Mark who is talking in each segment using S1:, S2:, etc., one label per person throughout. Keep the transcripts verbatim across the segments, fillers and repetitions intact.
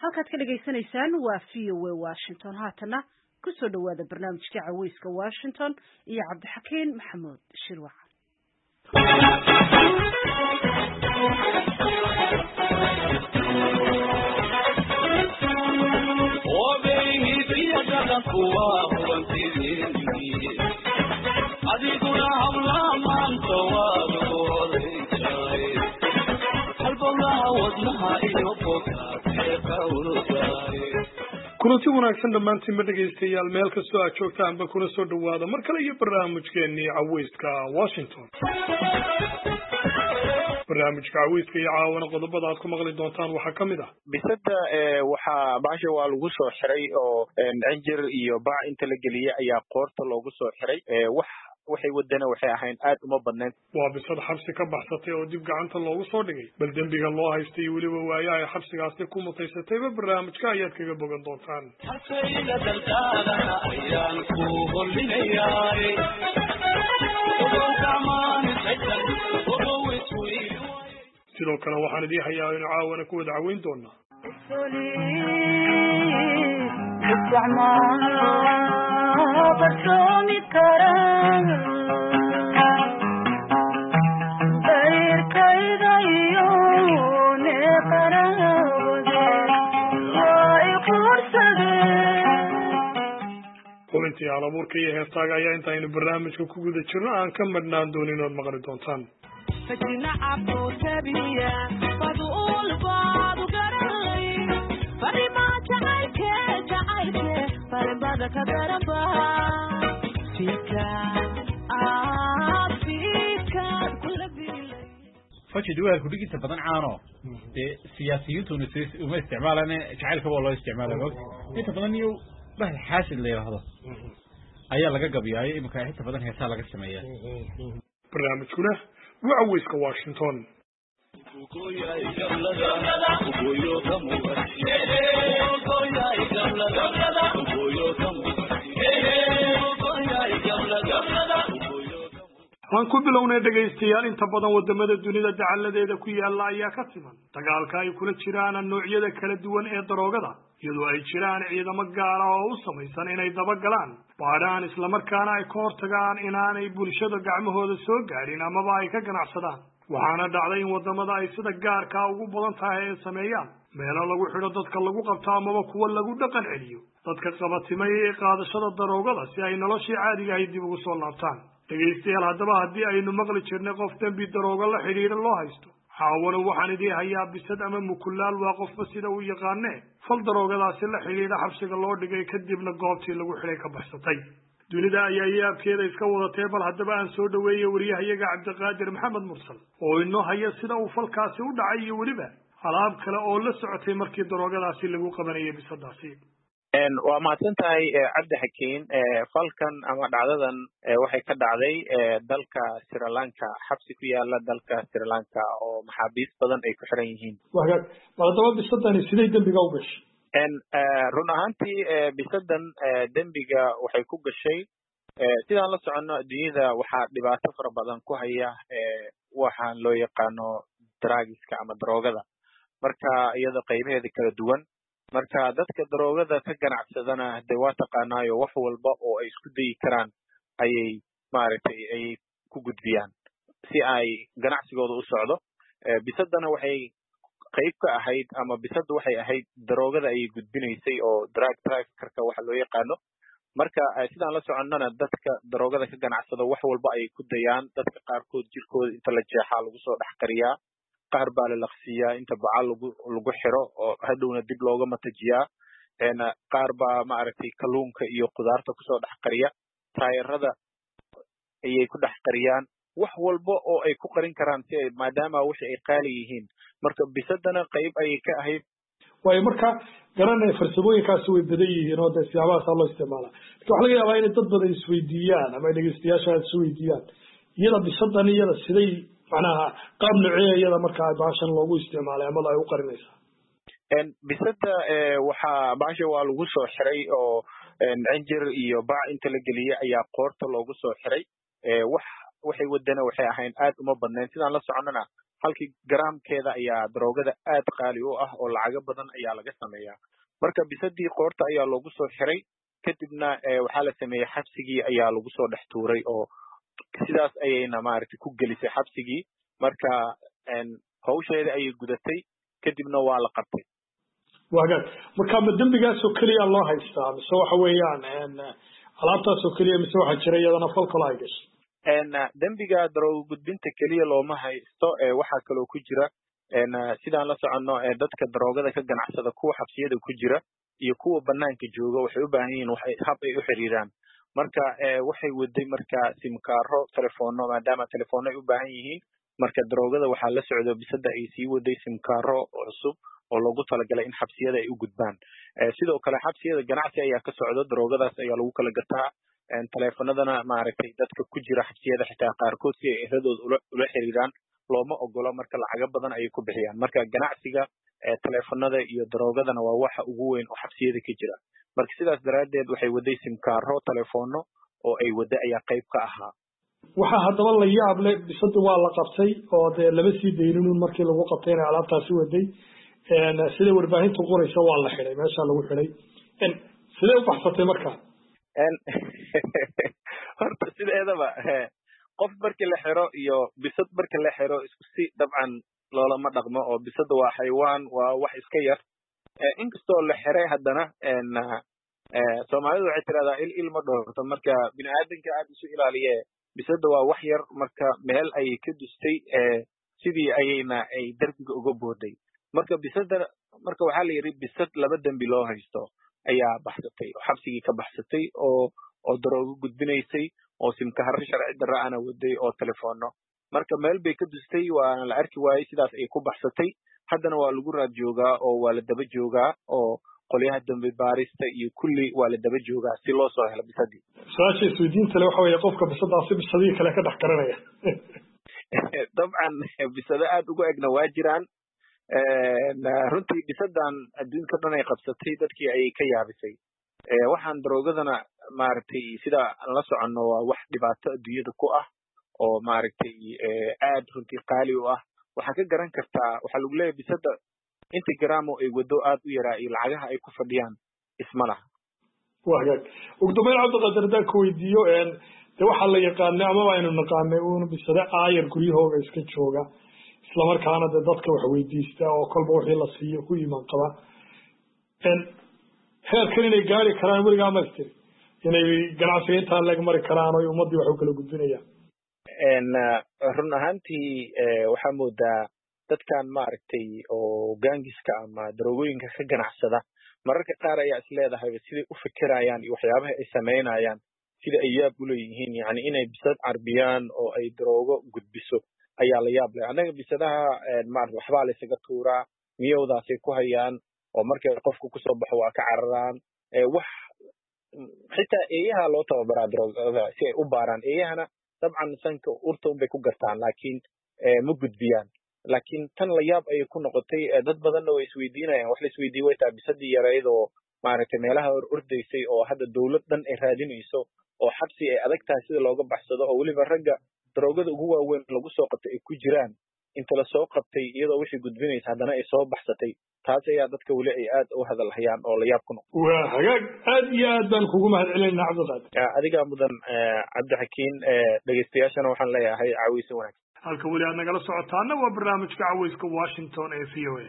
S1: halkaad ka dhageysanaysaan waa V O A Washington haatana ku soo dhawaada barnaamijka caweyska Washington iyo Cabdixakiin Maxamuud Shirwac
S2: adiguna hawla maanta waa halbowlaha wadnaha iyo bogtaatee qawrdaay
S3: kulanti wanaagsan dhammaantiin ma dhegaystayaal meel kastoo aad joogtaanba kuna soo dhawaada mar kale iyo barnaamijkeennii caweyska Washington barnaamijka caweyska iyo caawana qodobada aad ku maqli doontaan waxaa ka mid ah
S4: bisada waxaa baasha waa lagu soo xiray oo injir iyo baac inta la geliyay ayaa qoorta loogu soo xiray wax waxay wadana waxay ahayn aad uma badnayn
S3: waa bisad xabsi ka baxsatay oo dib gacanta loogu soo dhigay bal dembiga loo haystay weliba waayaha ay xabsigaasi ku mutaysatayba barnaamijka ayaad kaga bogan doontaan
S2: halkayga daldaadana ayaan ku hollinayaay
S3: sidoo kale waxaan idii hayaa inu caawana ku wada caweyn doonaa xubintii halabuurka iyo heestaaga ayaa intaaynu barnaamijka ku guda jirno aan ka madhnaan doonin ood maqli doontaan
S5: فجنا عبدو تبيا فضول بعض قرالي فرما جعلك جعلك فرما كدربا فيك آه فيك كل بيلي
S6: فجد وهل كل جيت بدن عانو سياسيين تونسيس وما استعمالنا جعلك والله استعماله انت بدن يو به حاسد اللي هذا ayaa laga gabiyaay imka inta badan heesaa laga sameeyaa
S3: barnaamijkuna wacaweyska Washington waan ku bilownay dhagaystayaal inta badan wadamada dunida dacaladeeda ku yaala ayaa ka siman dagaalka ay kula jiraan noocyada kala duwan ee daroogada iyadoo ay jiraan ciidamo gaar ah oo u samaysan inay daba galaan baadhaan isla markaana ay ka hortagaan inaanay bulshada gacmahooda soo gaadhin amaba ay ka ganacsadaan waxaana dhacday in wadamada ay sida gaarka ugu badan tahay ay sameeyaan meelo lagu xidho dadka lagu qabto amaba kuwa lagu dhaqan celiyo dadka qabatimay ee qaadashada daroogada si ay noloshii caadiga ahayd dib ugu soo laabtaan dhegaystayaal haddaba haddii aynu maqli jirnay qof dembi darooga la xidhiidha loo haysto xaawano waxaan idii hayaa bisad ama mukulaal waa qofba sida uu yaqaanee fal daroogadaasi la xidhiidha xabsiga loo dhigay kadibna goobtii lagu xidhay ka baxsatay dunida ayaa yaabkeeda iska wadatee bal haddaba aan soo dhaweeyey wariyahayaga cabdiqaadir maxamed mursal oo inoo haya sida uu falkaasi u dhacay iyo weliba alaab kale oo la socotay markii daroogadaasi lagu qabanayay bisadaasi
S4: waa mahadsantahay Cabdixakiin falkan ama dhacdadan waxay ka dhacday dalka Sri Lanka xabsi ku yaala dalka Sri Lanka oo maxaabiis badan ay ku xiran yihiin
S3: wagaag baladaba bisadani sidee dembiga u gashay
S4: en run ahaantii bisadan dembiga waxay ku gashay sidaan la socono dunida waxaa dhibaato fara badan ku haya waxaan loo yaqaano drugska ama daroogada marka iyada qaybaheeda kala duwan marka dadka daroogada ka ganacsadana de waa taqaanaayo wax walba oo ay isku dayi karaan ayay maaragtay ay ku gudbiyaan si ay ganacsigooda u socdo bisadana waxay qayb ka ahayd ama bisada waxay ahayd daroogada ayay gudbinaysay oo drug traffickerka waxa loo yaqaano marka sidaan la soconnana dadka daroogada ka ganacsada wax walba ay ku dayaan dadka qaarkood jirkooda inta la jeexaa lagu soo dhex qariyaa qaar baa la laqsiyaa inta bacal lagu lagu xiro oo hadhowna dib looga matajiyaa een qaar baa maaragtay kalluunka iyo qudaarta ku soo dhex qariya taayirada ayay ku dhex qariyaan wax walba oo ay ku qarin karaan si ay maadaama wixii ay qaali yihiin marka bisadana qayb ayay ka ahayd
S3: way marka garanay farsamooyinkaasi way badan yihiin oo siyaabahaas loo isticmaala waxa laga yaabaa in dad badan isweydiiyaan ama dhageystayaasha isweydiiyaan iyada bisadan iyada siday macnaha qaab nooceeyada marka baashan loogu isticmaalay ama ay u qarinaysaa
S4: en bisada waxa baasha waa lagu soo xiray oo injir iyo baac inta la geliyay ayaa qoorta loogu soo xiray wax waxay wadana waxay ahayn aad uma badnayn sidaan la soconana halkii garaamkeeda ayaa daroogada aad qaali u ah oo lacago badan ayaa laga sameeyaa marka bisadii qoorta ayaa loogu soo xiray kadibna waxaa la sameeyey xabsigii ayaa lagu soo dhex tuuray oo sidaas ayayna maaragtay ku gelisay xabsigii marka hawsheeda ayay gudatay kadibna waa la qabtay
S3: wagaag marka ma dembigaasoo keliya loo haystaa mise waxa weeyaan alaabtaasoo keliya mise waxaa jira iyadana fal kale ay gashay
S4: dembiga daroogo gudbinta keliya looma haysto waxaa kaloo ku jira sidaan la soconno dadka daroogada ka ganacsada kuwa xabsiyada ku jira iyo kuwa banaanka jooga waxay u baahan yihiin waxay hab ay u xiriiraan marka waxay waday marka simkaaro telefono maadaama telefono ay u baahan yihiin marka daroogada waxaa la socdo bisada ay sii waday simkaaro cusub oo loogu talagalay in xabsiyada ay u gudbaan sidoo kale xabsiyada ganacsi ayaa ka socdo daroogadaas ayaa lagu kala gataa telefonadana maaragtay dadka ku jira xabsiyada xitaa qaarkood si ay ehradooda ula ula xiriiraan looma ogolo marka lacago badan ayay ku bixiyaan marka ganacsiga telefonada iyo daroogadana waa waxa ugu weyn oo xabsiyada ka jira marka sidaas daraadeed waxay waday simkaaro telefono oo ay wada ayaa qayb ka ahaa
S3: waxa haddaba la yaab leh bisada waa la qabtay oo dee lama sii daynin markii lagu qabtay inay alaabtaasi waday sida warbaahintu qoraysa waa la xiray meesha lagu xiray sidee u baxsatay markaa
S4: horta sideedaba qof markii la xiro iyo bisad markii la xiro isku si dabcan loolama dhaqmo oo bisada waa xayawaan waa wax iska yar inkastoo la xiray haddana soomaalidu waxay tiraahdaa il il ma dhoorto marka bini aadanka aad isu ilaaliye bisada waa wax yar marka meel ayay ka dustay sidii ayayna ay darbiga uga booday marka bisada marka waxaa la yidhi bisad laba dembi loo haysto ayaa baxsatay oo xabsigii ka baxsatay oo oo daroogo gudbinaysay oo simkaharo sharci darra ana waday oo telefono marka meel bay ka dustay waana la arki waayey sidaas ay ku baxsatay haddana waa lagu raad joogaa oo waa la daba joogaa oo qolyaha dambe baarista iyo kulli waa la daba joogaa si loo soo helo bisadii
S3: su-aasha isweydiinta le waxa weeye qofka bisadaasi bisadii kale ka dhex garanaya
S4: dabcan bisado aad ugu egna waa jiraan runtii bisadan adduunka dhan ay qabsatay dadkii ayay ka yaabisay waxaan daroogadana maaragtay sida aan la soconno waa wax dhibaato adduunyada ku ah oo maaragtay aad runtii qaali u ah waxaa ka garan kartaa waxaa lagu leeyahay bisada inta garaamo ay wado aad u yaraa iyo lacagaha ay ku fadhiyaan isma laha
S3: wagaag ugu dambeyn cabdiqaadir haddaan ku weydiiyo de waxaa la yaqaanay amaba aynu naqaanay uuna bisada aayar guryahooga iska jooga islamarkaana de dadka wax weydiista oo kolba wixii la siiyo ku iman qaba heerkan inay gaari karaan weligaa ma istiri inay ganacsiga intaa leeg mari karaan oo ummaddii wax u kala gudbinayaan
S4: run ahaantii waxaa moodaa dadkan maaragtay oo gaangiska ama daroogooyinka ka ganacsada mararka qaar ayaa is leedahay siday u fikirayaan iyo waxyaabaha ay samaynayaan sida ay yaab u leeyihiin yani inay bisad carbiyaan oo ay daroogo gudbiso ayaa la yaab leh annaga bisadaha maarata waxbaa laysaga tuuraa miyowdaasay ku hayaan oo markay qofku kusoo baxo waa ka cararaan wax xitaa eeyaha loo tababaraa daroogada si ay u baaraan eeyahana dabcan sanka urta unbay ku gartaan laakiin ma gudbiyaan laakiin tan la yaab ayay ku noqotay dad badanna way isweydiinayaan wax la isweydiiye way tahay bisadii yarayd oo maaragtay meelaha hor ordaysay oo hadda dawlad dhan ay raadinayso oo xabsi ay adag tahay sida looga baxsado oo weliba ragga daroogada ugu waaweyn lagu soo qabtay ay ku jiraan inta la soo qabtay iyadoo wixii gudbinaysa haddana ay soo baxsatay taas ayaa dadka weli ay aad u hadalhayaan oo la yaab ku noqdo
S3: waa hagaag aad iyo aad baan kugu mahad celinayna cabdiqaadir
S4: adigaa mudan cabdixakiin dhegeystayaashana waxaan leeyahay caawiysan wanaagsan
S3: halka weli aad nagala socotaana waa barnaamijka caweyska washington ee v o a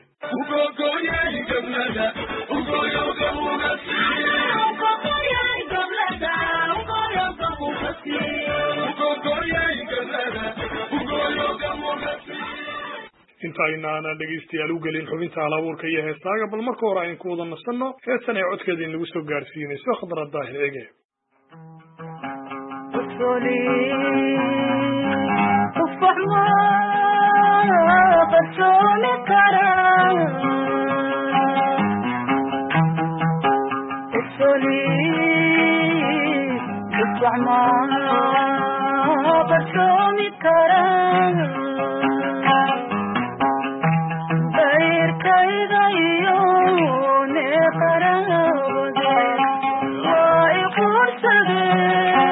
S3: intaaynaana dhegeystayaal u gelin xubinta halabuurka iyo heestaaga bal marka hore aynu ku wada nasanno heestan ay codkeeda inagu soo gaarsiinayso khadra daahir ege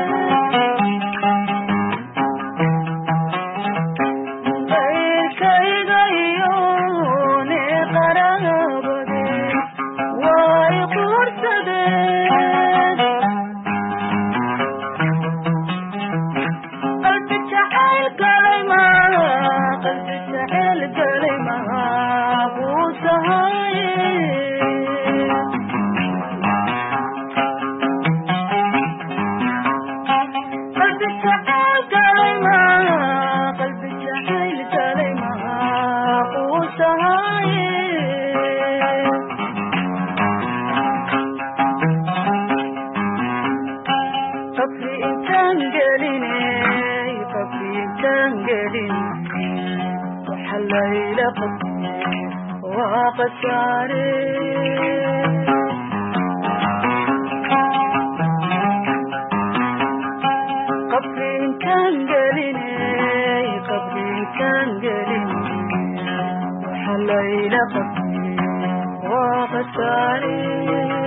S7: Okay.
S5: قبري وقساري قبري كان قليني قبري كان قليني وحليل قبري وقساري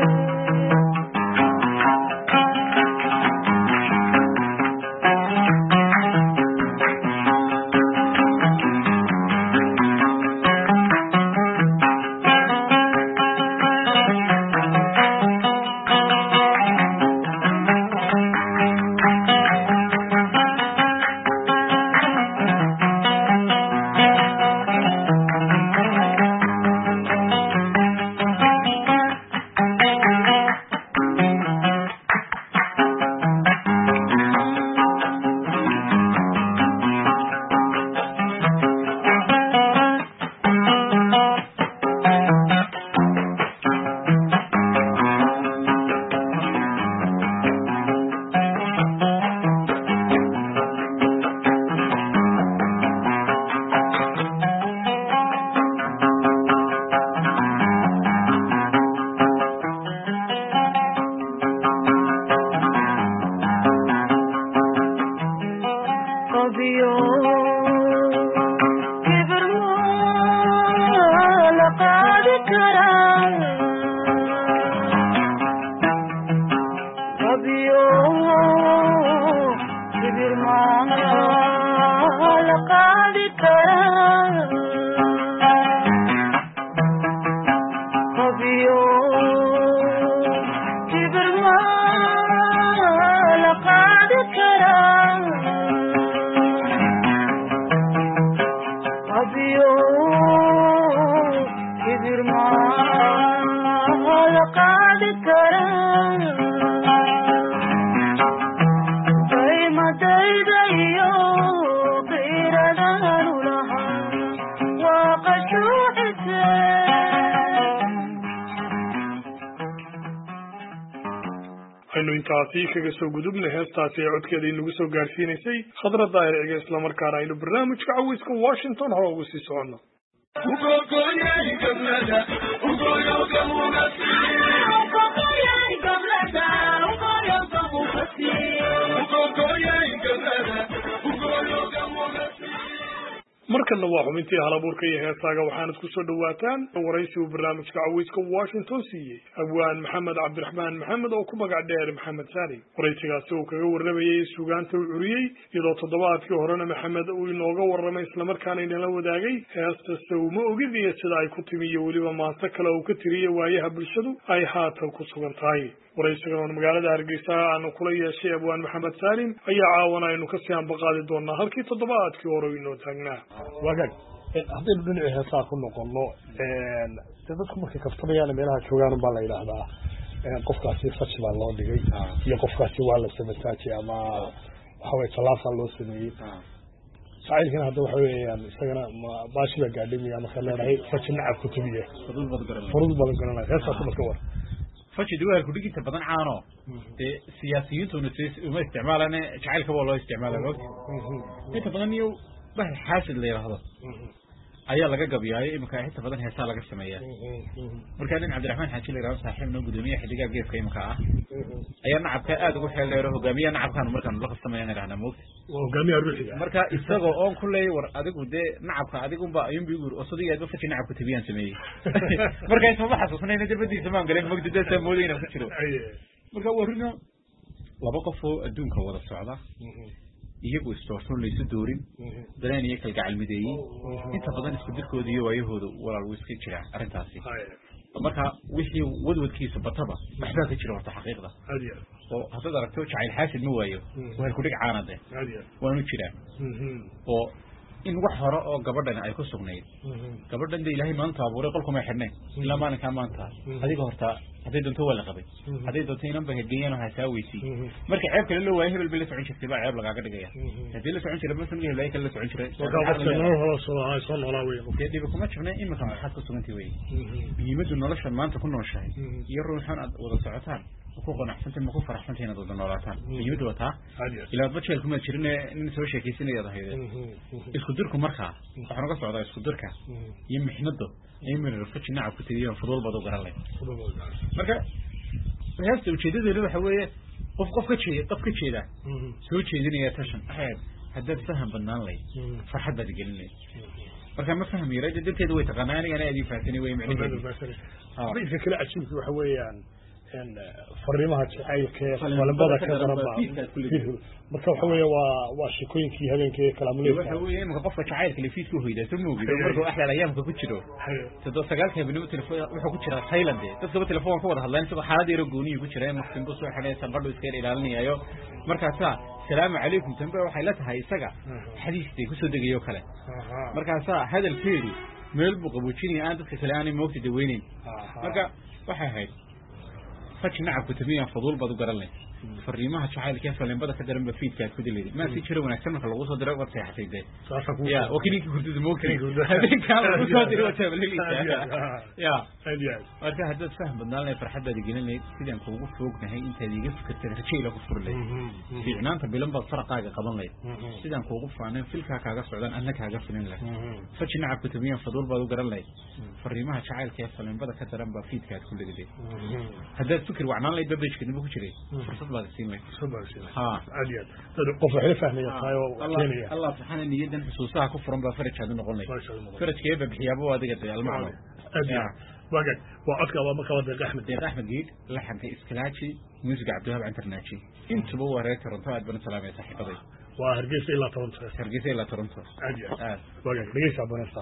S3: aynu intaasi kaga soo gudubnay heestaasi ee codkeeda inagu soo gaarsiinaysay khadra daahir ciga isla markaana aynu barnaamijka caweyska Washington hore ugu sii socono markana waa xubintii halabuurka iyo heesaaga waxaanad ku soo dhawaataan waraysi uu barnaamijka caweyska Washington siiyey abwaan maxamed cabdiraxmaan maxamed oo ku magac dheer maxamed saali waraysigaasi uu kaga warramayay suugaanta uu curiyey iyadoo toddobaadkii horena maxamed uu inooga warramay isla markaana inala wadaagay heesta sawma ogid iyo sida ay ku timi iyo weliba maanta kale uu ka tiriyey waayaha bulshadu ay haatan ku sugan tahay waraysigan magaalada Hargeysa aanu kula yeeshay abwaan maxamed saalim ayaa caawana aynu ka sii ambaqaadi doonaa halkii toddobaadkii hore inoo taagnaa
S7: wagaag haddaynu dhinaci heesaa ku noqono de dadku markay kaftamayaan meelaha joogaan baa la yidhaahdaa qofkaasi faji baa loo dhigay iyo qofkaasi waa la samataaji ama waxa weye talaasaa loo sameeyey saciilkana hadda waxa weeyaan isagana baashi baa gaadhimaya marka leedahay faji nacab ku tubiye furud badan garanaya heestaasi marka war
S6: faji duwaal ku dhigita badan caano ee siyaasiyiintuna uma isticmaalaan jacaylka waa loo isticmaalaa inta badan iyo bah xaasid la yiraahdo ayaa laga gabiyaay imka inta badan heesaa laga sameeyaa marka nin Cabdiraxmaan Xaaji la yiraahdo saaxiibna gudoomiye xidiga geefka imka ah ayaa nacabka aad ugu xeeleero hogaamiye nacabkan markaan la qasameeyay raana moogta
S7: hogaamiye ruuxiga
S6: marka isagoo oo kulay war adigu de nacabka adigu ba ayun bigur oo sadiga aad faji nacabka tabiyaan sameeyay marka isma xasuusnayna darbadiisa ma galeen moogta dadka moodayna ku jiro marka warino laba qof oo adduunka wada socda iyagu istoorsan laysu doorin dareen iyo kalgacal mideeyay inta badan isku dirkooda iyo waayahooda walaal way iska jiraan arrintaasi marka wixii wadwadkiisa bataba waxba ka jira horta xaqiiqda oo hadda aragto jacayl xaasid ma waayo waa ku dhig caanade waanu jiraa oo in wax hore oo gabadhan ay ku sugnayd gabadhan de ilaahay maanta abuuray qolku ma xidhnay ila maalinka maanta adiga horta haday doonto wala qabay haday doonto inaan bahagayaan oo hasaawaysi marka ceeb kale loo waayay hebel bil socon jirtay baa ceeb laga dhigaya hadii la socon jiray ma sanad hebel ay kala socon jiray
S7: soo noolaa weey
S6: oo dib kuma jabnay in ma xad ku sugantay weey muhiimadu nolosha maanta ku nooshahay iyo ruuxan aad wada socotaan ku qanacsantahay ma ku faraxsantahay inaad wada noolaataan iyadu wataa ilaa bajeel kuma jirin in soo sheekaysanayad ahayd isku dirku markaa waxaan uga socdaa isku dirka iyo mixnado ay meel rafajina ku tiriyo fudul bado garan leh marka heesta ujeedadeedu waxa weeye qof qof ka jeeda qof ka jeeda soo jeedinaya tashan ahayd haddaad faham badnaan leh farxad baad gelinay marka ma fahmi yaray dadkeedu way taqaanaan inay aad faahfaahini way macnaheedu
S7: ah way kala ajiibku waxa weeyaan in fariimaha jacaylka walbada ka daraba marka waxa weeye waa waa shaqooyinkii habeenkii kalaamuleyda
S6: waxa weeye marka qofka jacaylka la fiidku hoyda samoogid marka axlaal ayaamka ku jiro sidoo sagaalka habeenimo telefoon wuxuu ku jiraa Thailand dadka telefoon ku wada hadlaan sidoo xaalad yar gooni ku jireen maqsin buu soo xidhay sanbadhu iska ilaalinayo marka taa salaamu calaykum tanba waxay la tahay isaga xadiistii ku soo degayo kale marka saa hadalkeedu meel buu qaboojinaya aan dadka kale aanay moogti daweynin marka waxay ahayd fajnaca ku tabiya fadul badu garanay fariimaha jacaylka falanbada ka daran ba fiidka ku dileeday ma si jiro wanaagsan marka lagu soo diray wad seexatay ya wakili ku hurdada moogti hadalka lagu soo diray wad tabalilisa ya hadiyad marka hadda faham badnaan farxadda diginay sidaan kuugu foognahay inta diga fikirtay rajayla ku furlay fiicnaanta bilan bad farqaaga qaban lay sidaan kuugu faanay filka kaaga socdaan annaka kaaga filin leh fajnaca ku tabiya fadul badu garanay fariimaha jacaylka falanbada ka daran ba fiidka ku dileeday hadda fikir wacnaan lay babajka nibu ku jiray الله يسلمك ها
S7: عادي قف وحده فهميه تايو
S6: كينيا الله سبحانه نيدن حسوسها كفرن با فرج هذا نقول لك فرج كيف بخيابه وادغه المعنى
S7: واقع وعدك waa marka wada Ahmed
S6: Deeq Ahmed Geed laxanka iskilaachi music Abdullah Internachi inta buu wareey Toronto aad baan salaamay saaxiibaday
S7: waa Hargeysa ilaa Toronto
S6: Hargeysa ilaa Toronto
S7: عادي واقع dhageysa banasta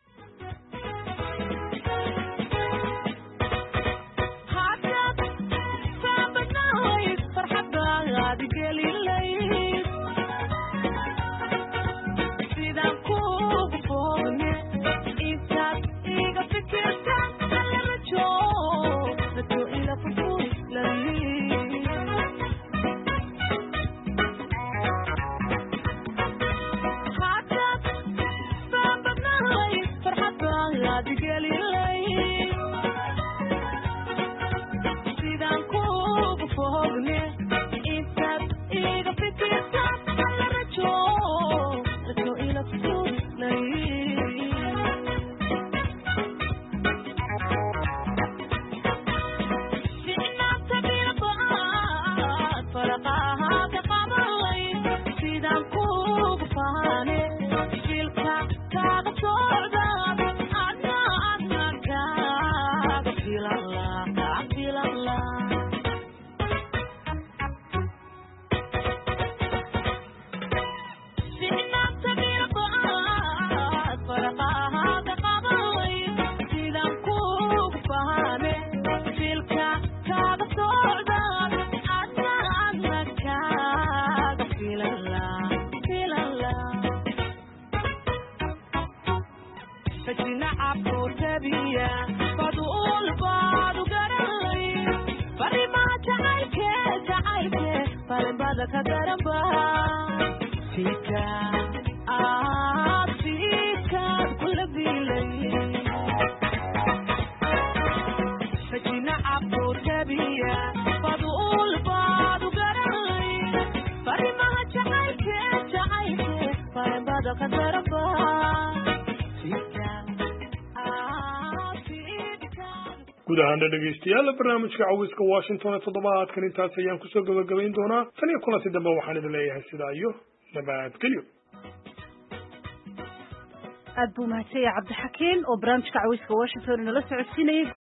S7: gudahaan dhageystayaal barnaamijka cawiska Washington toddobaadkan intaas ayaan ku soo gabagabayn doonaa tan iyo kulanti dambe waxaan idin leeyahay sidaa iyo nabadgelyo
S1: aad buu mahadsan yahay Cabdi Xakiin oo barnaamijka cawiska Washington nala socodsiinayay